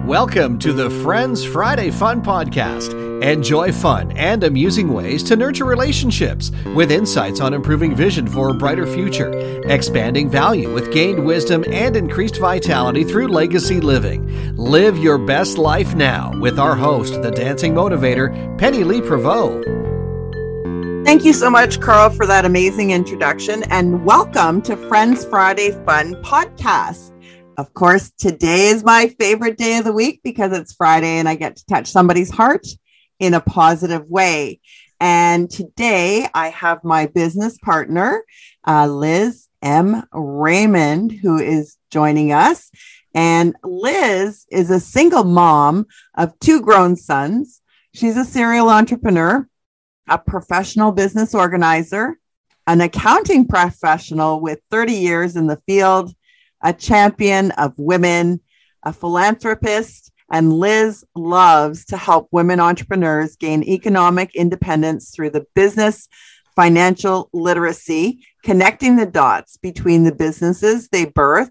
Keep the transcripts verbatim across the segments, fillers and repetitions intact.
Welcome to the Friends Friday Fun Podcast. Enjoy fun and amusing ways to nurture relationships with insights on improving vision for a brighter future, expanding value with gained wisdom and increased vitality through legacy living. Live your best life now with our host, the dancing motivator, Penny Lee Prevost. Thank you so much, Carl, for that amazing introduction, and welcome to Friends Friday Fun Podcast. Of course, today is my favorite day of the week because it's Friday and I get to touch somebody's heart in a positive way. And today I have my business partner, uh, Liz M. Raymond, who is joining us. And Liz is a single mom of two grown sons. She's a serial entrepreneur, a professional business organizer, an accounting professional with thirty years in the field, a champion of women, a philanthropist, and Liz loves to help women entrepreneurs gain economic independence through the business financial literacy, connecting the dots between the businesses they birth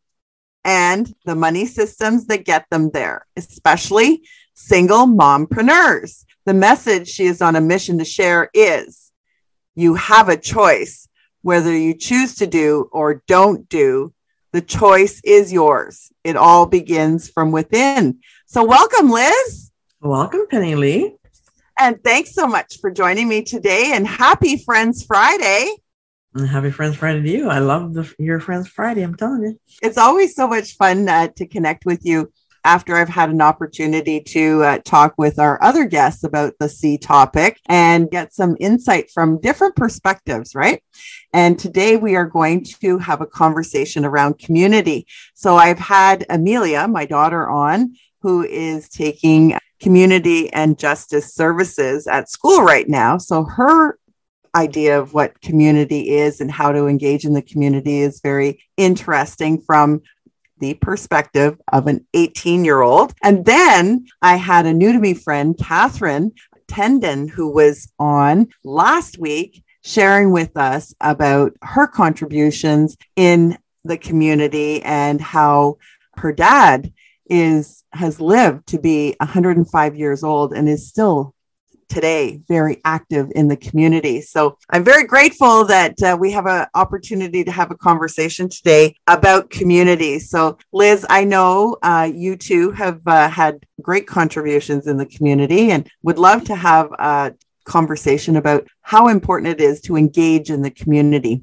and the money systems that get them there, especially single mompreneurs. The message she is on a mission to share is, you have a choice, whether you choose to do or don't do. The choice is yours. It all begins from within. So welcome, Liz. Welcome, Penny Lee. And thanks so much for joining me today. And happy Friends Friday. And happy Friends Friday to you. I love the, your Friends Friday, I'm telling you. It's always so much fun uh, to connect with you after I've had an opportunity to uh, talk with our other guests about the C topic and get some insight from different perspectives, right? And today we are going to have a conversation around community. So I've had Amelia, my daughter, on, who is taking community and justice services at school right now. So her idea of what community is and how to engage in the community is very interesting from the perspective of an eighteen-year-old. And then I had a new to me friend, Catherine Tendon, who was on last week sharing with us about her contributions in the community and how her dad is has lived to be one hundred five years old and is still today very active in the community. So I'm very grateful that uh, we have an opportunity to have a conversation today about community. So Liz, I know uh, you two have uh, had great contributions in the community and would love to have a conversation about how important it is to engage in the community.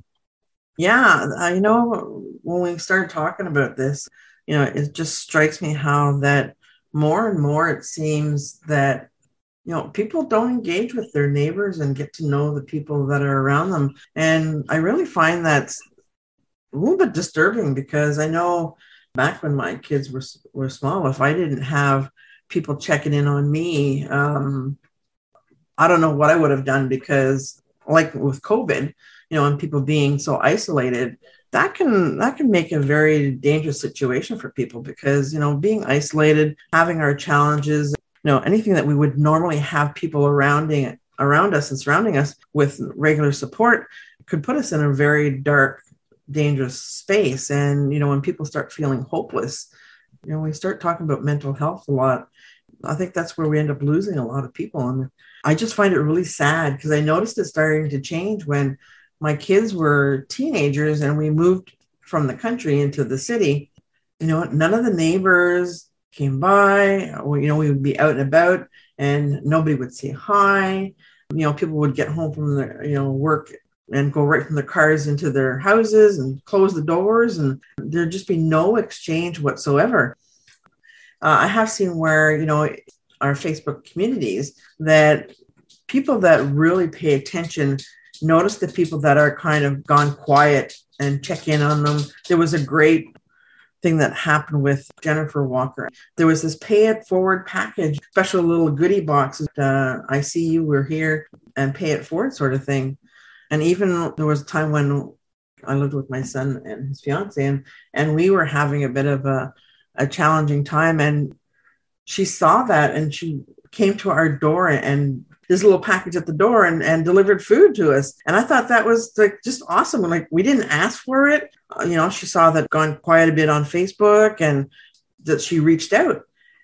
Yeah, I know when we started talking about this, you know, it just strikes me how that more and more it seems that you know, people don't engage with their neighbors and get to know the people that are around them. And I really find that's a little bit disturbing because I know back when my kids were were small, if I didn't have people checking in on me, um, I don't know what I would have done because like with COVID, you know, and people being so isolated, that can that can make a very dangerous situation for people because, you know, being isolated, having our challenges, you know, anything that we would normally have people around, around us and surrounding us with regular support could put us in a very dark, dangerous space. And, you know, when people start feeling hopeless, you know, we start talking about mental health a lot. I think that's where we end up losing a lot of people. And I just find it really sad because I noticed it starting to change when my kids were teenagers and we moved from the country into the city. You know, none of the neighbors came by, or, you know, we would be out and about and nobody would say hi. You know, people would get home from their, you know, work and go right from their cars into their houses and close the doors and there'd just be no exchange whatsoever. Uh, I have seen where, you know, our Facebook communities that people that really pay attention notice the people that are kind of gone quiet and check in on them. There was a great thing that happened with Jennifer Walker. There was this pay it forward package, special little goodie boxes. Uh, I see you, we're here, and pay it forward sort of thing. And even there was a time when I lived with my son and his fiance, and, and we were having a bit of a, a challenging time. And she saw that and she came to our door and this little package at the door and, and delivered food to us. And I thought that was like just awesome. Like we didn't ask for it. Uh, you know, she saw that gone quiet a bit on Facebook and that she reached out.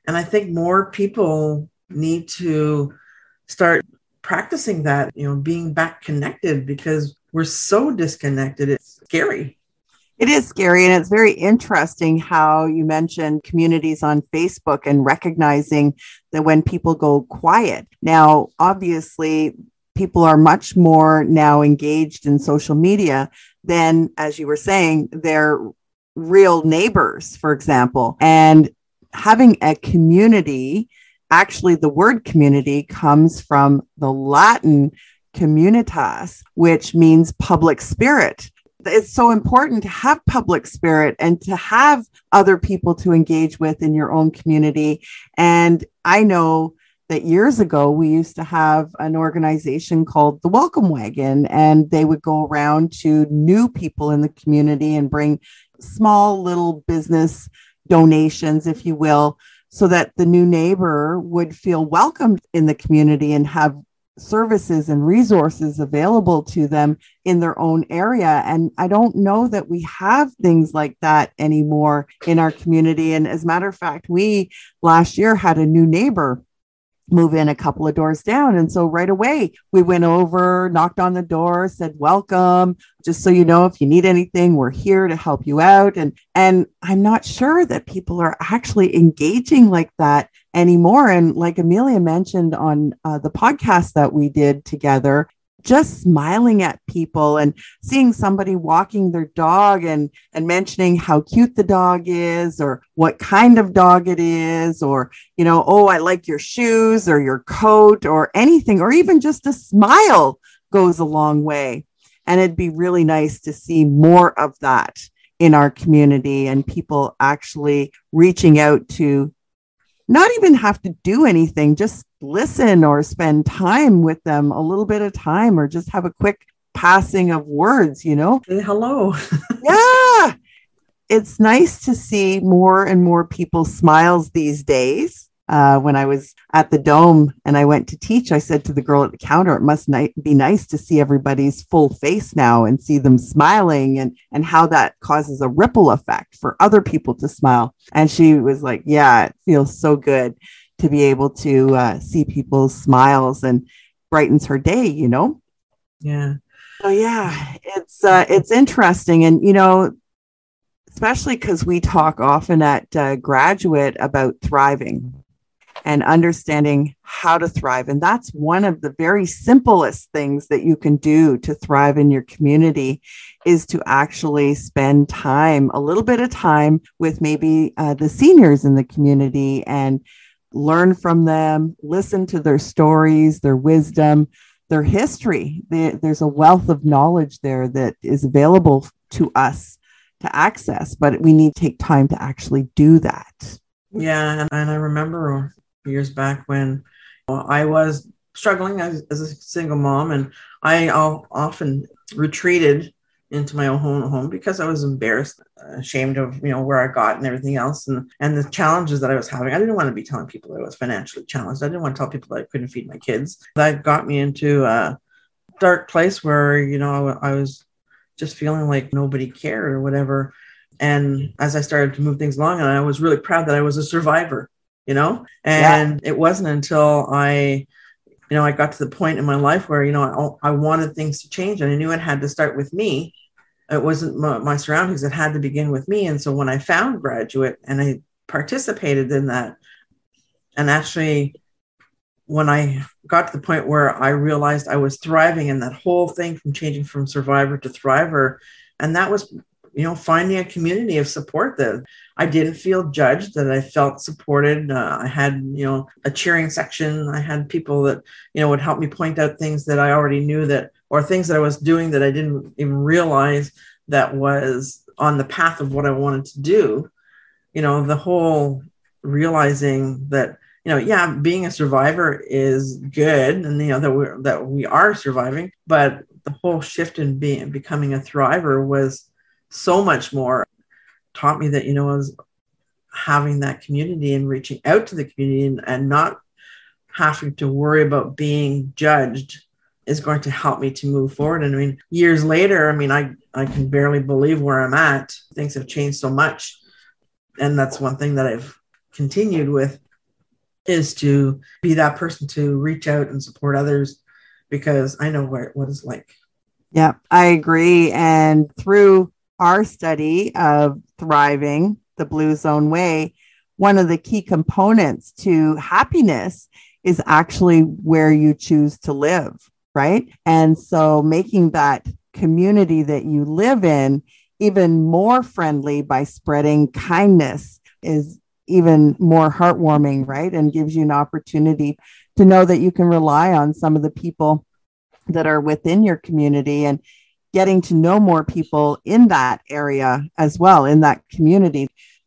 And I think more people need to start practicing that, you know, being back connected, because we're so disconnected. It's scary. It is scary. And it's very interesting how you mentioned communities on Facebook and recognizing that when people go quiet. Now, obviously, people are much more now engaged in social media than, as you were saying, their real neighbors, for example. And having a community, actually, the word community comes from the Latin communitas, which means public spirit. It's so important to have public spirit and to have other people to engage with in your own community. And I know that years ago, we used to have an organization called the Welcome Wagon, and they would go around to new people in the community and bring small little business donations, if you will, so that the new neighbor would feel welcomed in the community and have services and resources available to them in their own area. And I don't know that we have things like that anymore in our community. And as a matter of fact, we last year had a new neighbor move in a couple of doors down. And so right away, we went over, knocked on the door, said, welcome. Just so you know, if you need anything, we're here to help you out. And, and I'm not sure that people are actually engaging like that anymore. And like Amelia mentioned on uh, the podcast that we did together, just smiling at people and seeing somebody walking their dog and, and mentioning how cute the dog is or what kind of dog it is, or, you know, oh, I like your shoes or your coat or anything, or even just a smile goes a long way. And it'd be really nice to see more of that in our community and people actually reaching out to not even have to do anything, just listen or spend time with them, a little bit of time, or just have a quick passing of words, you know? Say hello. Yeah. It's nice to see more and more people's smiles these days. Uh, when I was at the Dome and I went to teach, I said to the girl at the counter, it must ni- be nice to see everybody's full face now and see them smiling, and, and how that causes a ripple effect for other people to smile. And she was like, yeah, it feels so good to be able to uh, see people's smiles, and brightens her day, you know? Yeah. So yeah, it's, uh, it's interesting. And, you know, especially because we talk often at uh, Graduate about thriving and understanding how to thrive. And that's one of the very simplest things that you can do to thrive in your community, is to actually spend time, a little bit of time with maybe uh, the seniors in the community, and learn from them, listen to their stories, their wisdom, their history. There's a wealth of knowledge there that is available to us to access, but we need to take time to actually do that. Yeah. And I remember years back when I was struggling as, as a single mom, and I often retreated into my own home because I was embarrassed, ashamed of, you know, where I got and everything else, and, and the challenges that I was having. I didn't want to be telling people that I was financially challenged. I didn't want to tell people that I couldn't feed my kids. That got me into a dark place where, you know, I was just feeling like nobody cared or whatever. And as I started to move things along, and I was really proud that I was a survivor, you know, and yeah. It wasn't until I, you know, I got to the point in my life where, you know, I, I wanted things to change, and I knew it had to start with me. It wasn't my, my surroundings. It had to begin with me. And so when I found Graduate and I participated in that, and actually when I got to the point where I realized I was thriving in that whole thing, from changing from survivor to thriver, and that was, you know, finding a community of support that I didn't feel judged, that I felt supported. Uh, I had, you know, a cheering section. I had people that, you know, would help me point out things that I already knew, that, or things that I was doing that I didn't even realize that was on the path of what I wanted to do. You know, the whole realizing that, you know, yeah, being a survivor is good, and, you know, that we're, that we are surviving, but the whole shift in being, becoming a thriver was so much more. Taught me that, you know, I was having that community and reaching out to the community, and, and not having to worry about being judged is going to help me to move forward. And I mean, years later, I mean, I, I can barely believe where I'm at. Things have changed so much. And that's one thing that I've continued with is to be that person to reach out and support others, because I know what, what it's like. Yeah, I agree. And through our study of Thriving the Blue Zone Way, one of the key components to happiness is actually where you choose to live, right? And so making that community that you live in even more friendly by spreading kindness is even more heartwarming, right? And gives you an opportunity to know that you can rely on some of the people that are within your community, and getting to know more people in that area as well, in that community.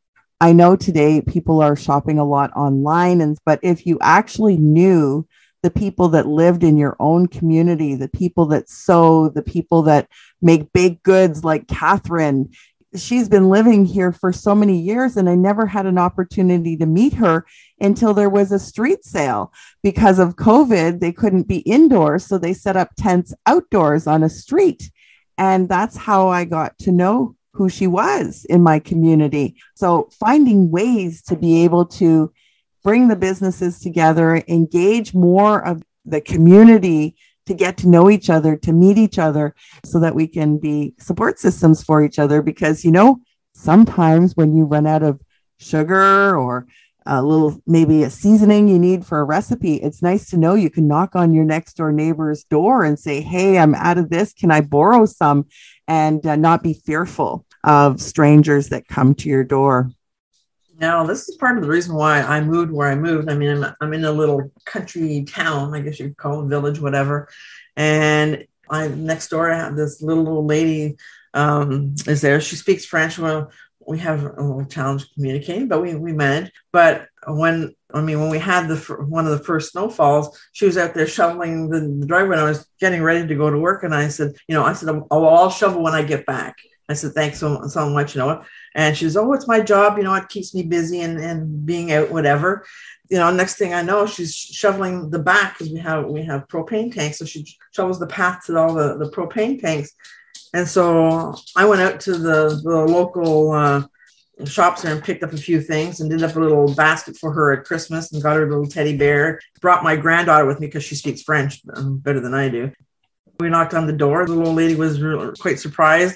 I know today people are shopping a lot online, and but if you actually knew the people that lived in your own community, the people that sew, the people that make baked goods like Catherine, she's been living here for so many years, and I never had an opportunity to meet her until there was a street sale. Because of COVID, they couldn't be indoors, so they set up tents outdoors on a street. And that's how I got to know who she was in my community. So finding ways to be able to bring the businesses together, engage more of the community to get to know each other, to meet each other, so that we can be support systems for each other. Because, you know, sometimes when you run out of sugar or a little, maybe a seasoning you need for a recipe, it's nice to know you can knock on your next door neighbor's door and say, hey, I'm out of this. Can I borrow some? And uh, not be fearful of strangers that come to your door. Now, this is part of the reason why I moved where I moved. I mean, I'm, I'm in a little country town, I guess you'd call it, village, whatever. And I next door, I have this little, little lady um, is there. She speaks French. Well, we have a little challenge communicating, but we, we managed. But when, I mean, when we had the one of the first snowfalls, she was out there shoveling the, the driveway, and I was getting ready to go to work. And I said, you know, I said, oh, I'll shovel when I get back. I said, thanks so, so much, you know. And she says, oh, it's my job. You know, it keeps me busy and, and being out, whatever. You know, next thing I know, she's shoveling the back, because we have we have propane tanks. So she shovels the path to all the, the propane tanks. And so I went out to the, the local uh, shops there and picked up a few things and did up a little basket for her at Christmas and got her a little teddy bear. Brought my granddaughter with me because she speaks French um, better than I do. We knocked on the door. The little lady was really, quite surprised.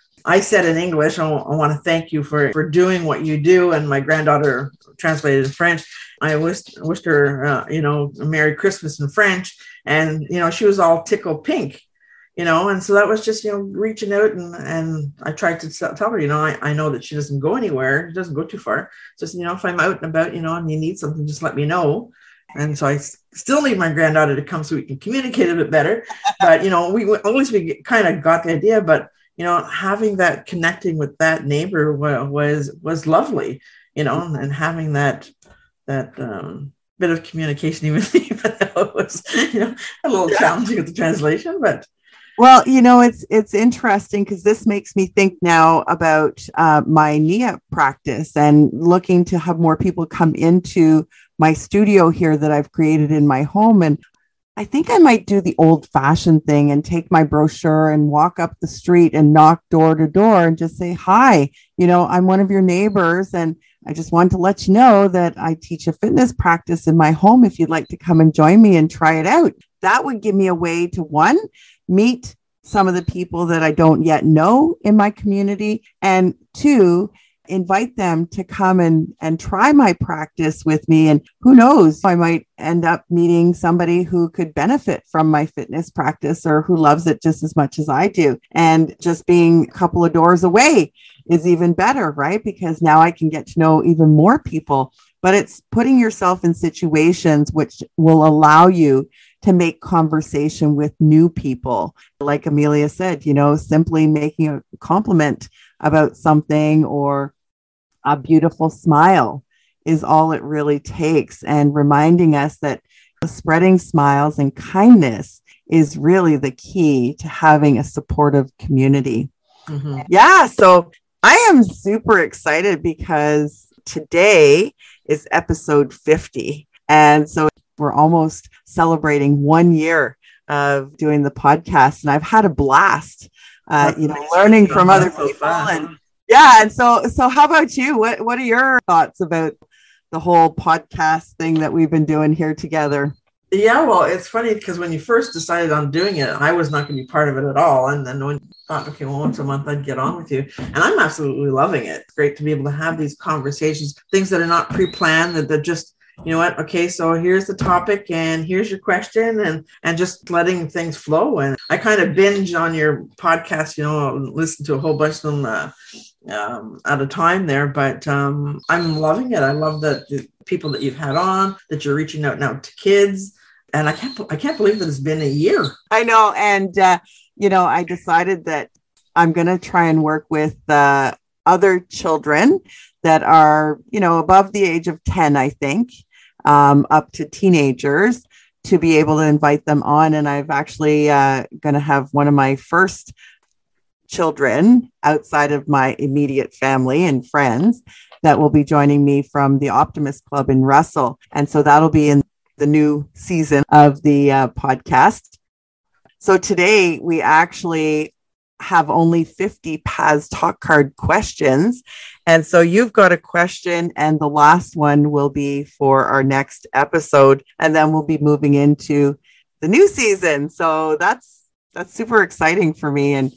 I said in English, I, w- I want to thank you for, for doing what you do. And my granddaughter translated in French. I wished, wished her, uh, you know, a Merry Christmas in French. And, you know, she was all tickled pink, you know, and so that was just, you know, reaching out. And, and I tried to tell her, you know, I, I know that she doesn't go anywhere. She doesn't go too far. Just, you know, if I'm out and about, you know, and you need something, just let me know. And so I still need my granddaughter to come so we can communicate a bit better. But, you know, we at least we kind of got the idea. But, you know, having that connecting with that neighbor was was lovely, you know, and having that that um, bit of communication, even, even though it was, you know, a little challenging with the translation. But well, you know, it's it's interesting because this makes me think now about uh, my N I A practice and looking to have more people come into my studio here that I've created in my home. And I think I might do the old fashioned thing and take my brochure and walk up the street and knock door to door and just say, hi, you know, I'm one of your neighbors. And I just want to let you know that I teach a fitness practice in my home. If you'd like to come and join me and try it out, that would give me a way to, one, meet some of the people that I don't yet know in my community, and two, invite them to come and, and try my practice with me. And who knows, I might end up meeting somebody who could benefit from my fitness practice or who loves it just as much as I do. And just being a couple of doors away is even better, right? Because now I can get to know even more people. But it's putting yourself in situations which will allow you to make conversation with new people. Like Amelia said, you know, simply making a compliment about something or a beautiful smile is all it really takes. And reminding us that spreading smiles and kindness is really the key to having a supportive community. Mm-hmm. Yeah. So I am super excited because today is episode fifty. And so we're almost celebrating one year of doing the podcast. And I've had a blast, uh, you know, nice. learning from other people. And yeah. And so, so how about you? What, what are your thoughts about the whole podcast thing that we've been doing here together. Yeah, well, it's funny because when you first decided on doing it, I was not going to be part of it at all. And then when I thought, okay, well, once a month I'd get on with you. And I'm absolutely loving it. It's great to be able to have these conversations, things that are not pre-planned, that they're just, you know what, okay, so here's the topic and here's your question, and and just letting things flow. And I kind of binge on your podcast, you know, listen to a whole bunch of them uh, um, at a time there. But um, I'm loving it. I love that the people that you've had on, that you're reaching out now to kids. And I can't, I can't believe that it's been a year. I know. And, uh, you know, I decided that I'm going to try and work with uh, other children that are, you know, above the age of ten, I think, um, up to teenagers, to be able to invite them on. And I've actually uh, going to have one of my first children outside of my immediate family and friends that will be joining me from the Optimist Club in Russell. And so that'll be in the new season of the uh, podcast. So today we actually have only fifty P A Z Talk Card questions. And so you've got a question, and the last one will be for our next episode. And then we'll be moving into the new season. So that's, that's super exciting for me. And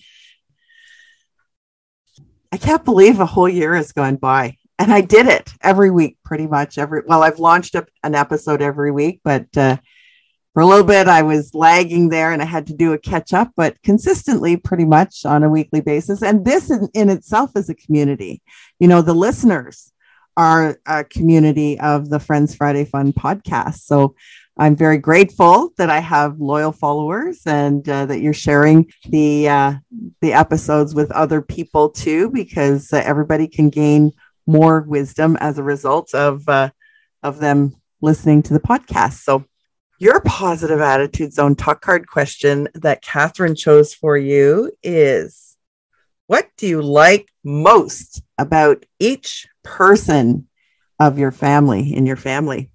I can't believe a whole year has gone by. And I did it every week, pretty much every, well, I've launched up an episode every week, but uh, for a little bit, I was lagging there and I had to do a catch up, but consistently pretty much on a weekly basis. And this in, in itself is a community. You know, the listeners are a community of the Friends Friday Fun podcast. So I'm very grateful that I have loyal followers, and uh, that you're sharing the, uh, the episodes with other people too, because uh, everybody can gain more wisdom as a result of uh, of them listening to the podcast. So your positive attitude zone talk card question that Catherine chose for you is, what do you like most about each person of your family, in your family?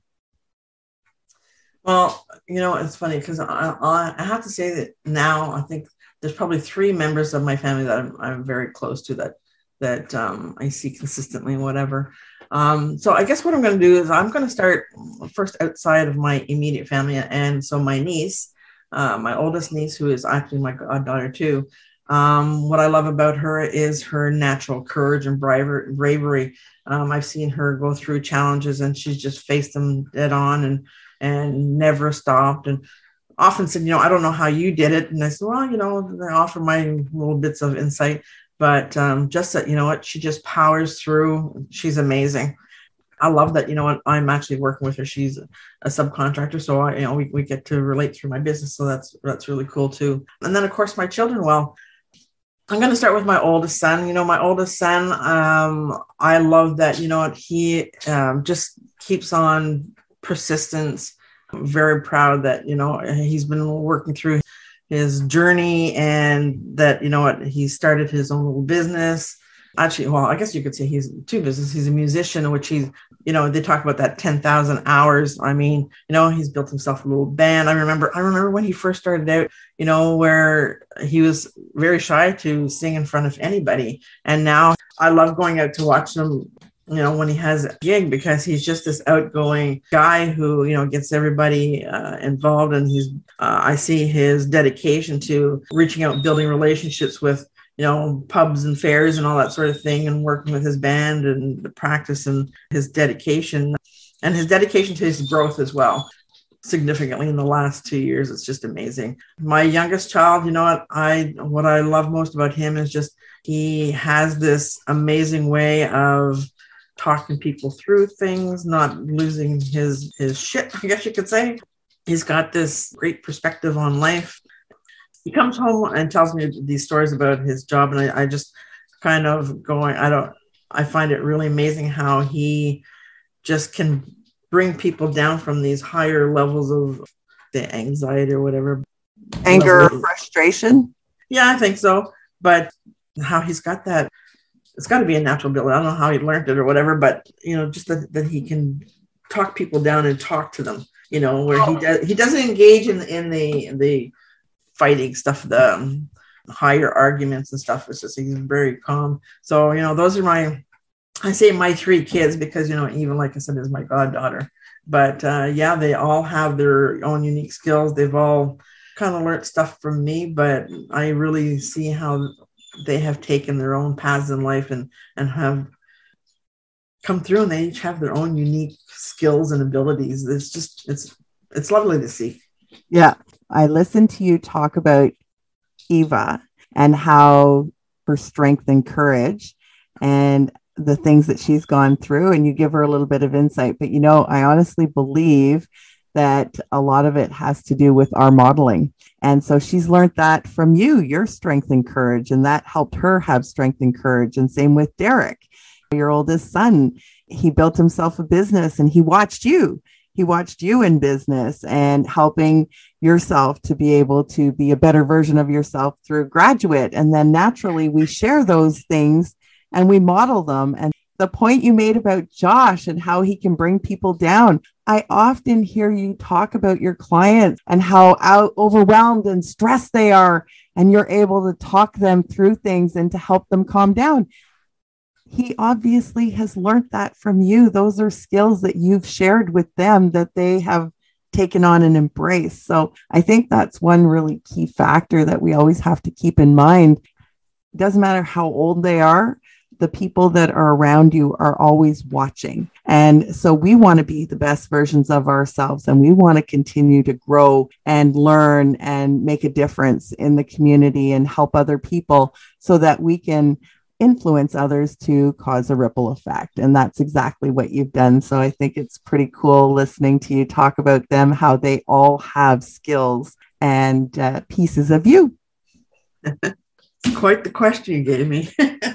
Well, you know, it's funny because I, I have to say that now I think there's probably three members of my family that I'm, I'm very close to, that that um, I see consistently and whatever. Um, so I guess what I'm going to do is I'm going to start first outside of my immediate family. And so my niece, uh, my oldest niece, who is actually my goddaughter too, um, what I love about her is her natural courage and braver, bravery. Um, I've seen her go through challenges and she's just faced them dead on and, and never stopped. And often said, you know, I don't know how you did it. And I said, well, you know, I offer my little bits of insight. But um, just that, you know what, she just powers through. She's amazing. I love that, you know what, I'm actually working with her. She's a subcontractor. So, I, you know, we, we get to relate through my business. So that's, that's really cool too. And then of course, my children, well, I'm going to start with my oldest son. You know, my oldest son, um, I love that, you know what, he um, just keeps on persistence. I'm very proud that, you know, he's been working through his journey, and that, you know what, he started his own little business. Actually, well, I guess you could say he's two businesses. He's a musician, which he's, you know, they talk about that ten thousand hours. I mean, you know, he's built himself a little band. I remember, I remember when he first started out, you know, where he was very shy to sing in front of anybody. And now I love going out to watch him, you know, when he has a gig, because he's just this outgoing guy who, you know, gets everybody uh, involved. And he's, uh, I see his dedication to reaching out, building relationships with, you know, pubs and fairs and all that sort of thing, and working with his band and the practice, and his dedication and his dedication to his growth as well, significantly in the last two years. It's just amazing. My youngest child, you know what, I, what I love most about him is just, he has this amazing way of talking people through things, not losing his his shit, I guess you could say. He's got this great perspective on life. He comes home and tells me these stories about his job, and I, I just kind of going, I don't, I find it really amazing how he just can bring people down from these higher levels of the anxiety or whatever. Anger or frustration? Yeah, I think so. But how he's got that, it's got to be a natural ability. I don't know how he learned it or whatever, but, you know, just that, that he can talk people down and talk to them, you know, where he does, he doesn't engage in, in the, in the fighting stuff, the um, higher arguments and stuff. It's just, he's very calm. So, you know, those are my, I say my three kids because, you know, even like I said, is my goddaughter. But uh, yeah, they all have their own unique skills. They've all kind of learned stuff from me, but I really see how they have taken their own paths in life and, and have come through, and they each have their own unique skills and abilities. It's just, it's, it's lovely to see. Yeah. I listened to you talk about Eva and how her strength and courage and the things that she's gone through, and you give her a little bit of insight. But, you know, I honestly believe that a lot of it has to do with our modeling. And so she's learned that from you, your strength and courage, and that helped her have strength and courage. And same with Derek, your oldest son. He built himself a business and he watched you. He watched you in business and helping yourself to be able to be a better version of yourself through Graduate. And then naturally we share those things and we model them. And the point you made about Josh and how he can bring people down, I often hear you talk about your clients and how out overwhelmed and stressed they are, and you're able to talk them through things and to help them calm down. He obviously has learned that from you. Those are skills that you've shared with them that they have taken on and embraced. So I think that's one really key factor that we always have to keep in mind. It doesn't matter how old they are. The people that are around you are always watching. And so we want to be the best versions of ourselves, and we want to continue to grow and learn and make a difference in the community and help other people so that we can influence others to cause a ripple effect. And that's exactly what you've done. So I think it's pretty cool listening to you talk about them, how they all have skills and uh, pieces of you. It's quite the question you gave me.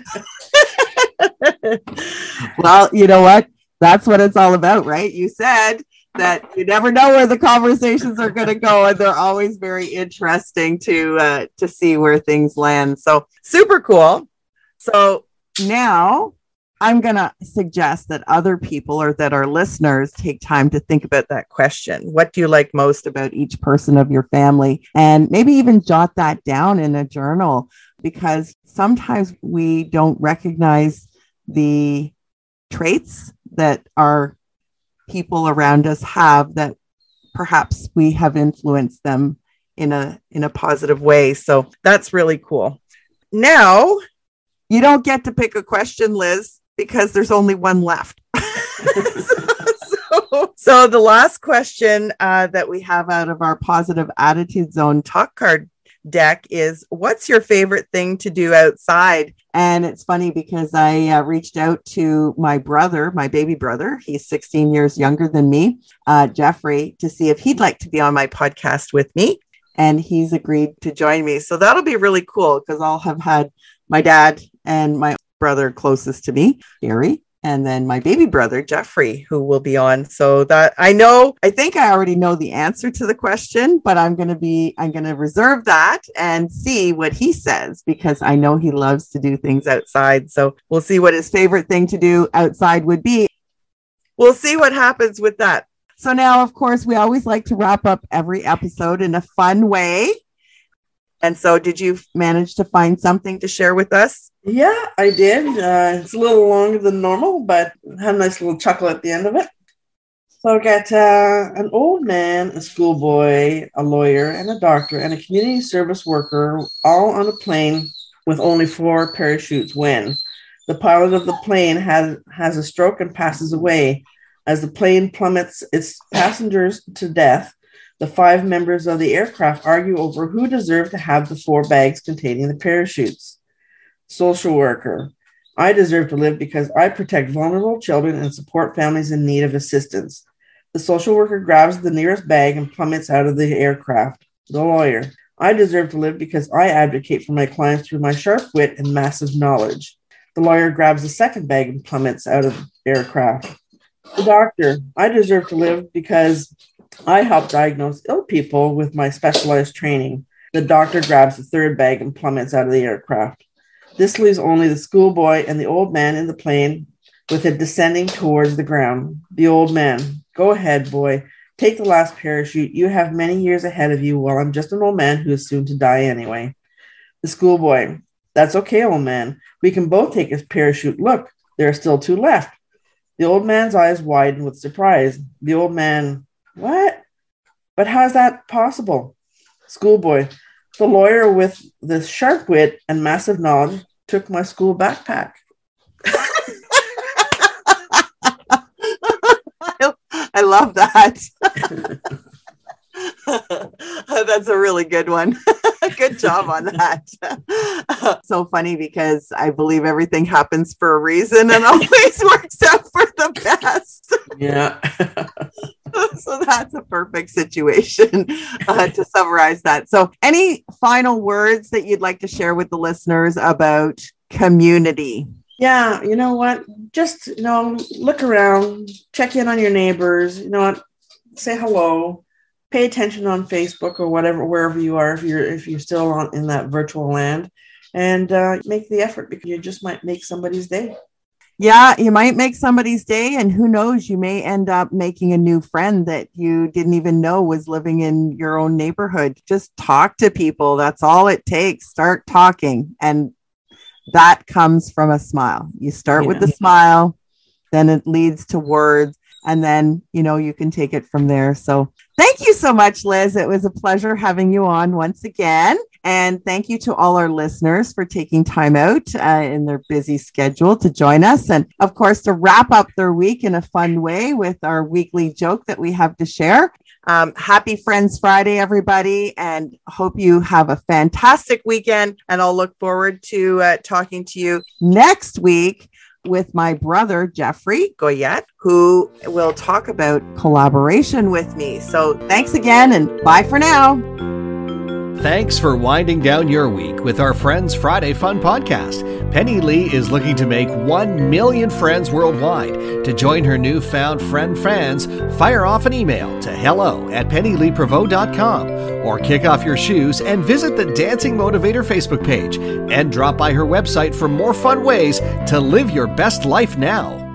Well, you know what? That's what it's all about, right? You said that you never know where the conversations are going to go, and they're always very interesting to uh, to see where things land. So super cool. So now I'm going to suggest that other people or that our listeners take time to think about that question. What do you like most about each person of your family? And maybe even jot that down in a journal, because sometimes we don't recognize the traits that our people around us have that perhaps we have influenced them in a in a positive way. So that's really cool. Now, you don't get to pick a question, Liz, because there's only one left. so, so the last question uh, that we have out of our Positive Attitude Zone talk card deck is, what's your favorite thing to do outside? And it's funny because I uh, reached out to my brother, my baby brother. He's sixteen years younger than me, uh, Jeffrey, to see if he'd like to be on my podcast with me. And he's agreed to join me. So that'll be really cool because I'll have had my dad and my brother closest to me, Gary, and then my baby brother, Jeffrey, who will be on. So that I know, I think I already know the answer to the question, but I'm going to be, I'm going to reserve that and see what he says, because I know he loves to do things outside. So we'll see what his favorite thing to do outside would be. We'll see what happens with that. So now, of course, we always like to wrap up every episode in a fun way. And so did you manage to find something to share with us? Yeah, I did. Uh, it's a little longer than normal, but had a nice little chuckle at the end of it. So I got uh, an old man, a schoolboy, a lawyer, and a doctor, and a community service worker, all on a plane with only four parachutes when the pilot of the plane has, has a stroke and passes away. As the plane plummets its passengers to death, the five members of the aircraft argue over who deserved to have the four bags containing the parachutes. Social worker: I deserve to live because I protect vulnerable children and support families in need of assistance. The social worker grabs the nearest bag and plummets out of the aircraft. The lawyer: I deserve to live because I advocate for my clients through my sharp wit and massive knowledge. The lawyer grabs the second bag and plummets out of the aircraft. The doctor: I deserve to live because I help diagnose ill people with my specialized training. The doctor grabs the third bag and plummets out of the aircraft. This leaves only the schoolboy and the old man in the plane, with it descending towards the ground. The old man: Go ahead, boy. Take the last parachute. You have many years ahead of you, while I'm just an old man who is soon to die anyway. The schoolboy: That's okay, old man. We can both take his parachute. Look, There are still two left. The old man's eyes widened with surprise. The old man, what? But how is that possible? Schoolboy, the lawyer with this sharp wit and massive knowledge took my school backpack. I love that. That's a really good one. Good job on that. So funny because I believe everything happens for a reason and always works out for the best. Yeah. So that's a perfect situation uh, to summarize that. So any final words that you'd like to share with the listeners about community? Yeah, you know what? Just, you know, look around, check in on your neighbors, you know what? Say hello, pay attention on Facebook or whatever, wherever you are, if you're if you're still on in that virtual land, and uh, make the effort because you just might make somebody's day. Yeah, you might make somebody's day, and who knows, you may end up making a new friend that you didn't even know was living in your own neighborhood. Just talk to people. That's all it takes. Start talking. And that comes from a smile. You start yeah. with the smile, then it leads to words, and then, you know, you can take it from there. So thank you so much, Liz. It was a pleasure having you on once again. And thank you to all our listeners for taking time out uh, in their busy schedule to join us. And of course, to wrap up their week in a fun way with our weekly joke that we have to share. Um, happy Friends Friday, everybody, and hope you have a fantastic weekend. And I'll look forward to uh, talking to you next week with my brother, Jeffrey Goyette, who will talk about collaboration with me. So thanks again and bye for now. Thanks for winding down your week with our Friends Friday Fun podcast. Penny Lee is looking to make one million friends worldwide. To join her newfound friend fans, fire off an email to hello at penny lee prevost dot com or kick off your shoes and visit the Dancing Motivator Facebook page and drop by her website for more fun ways to live your best life now.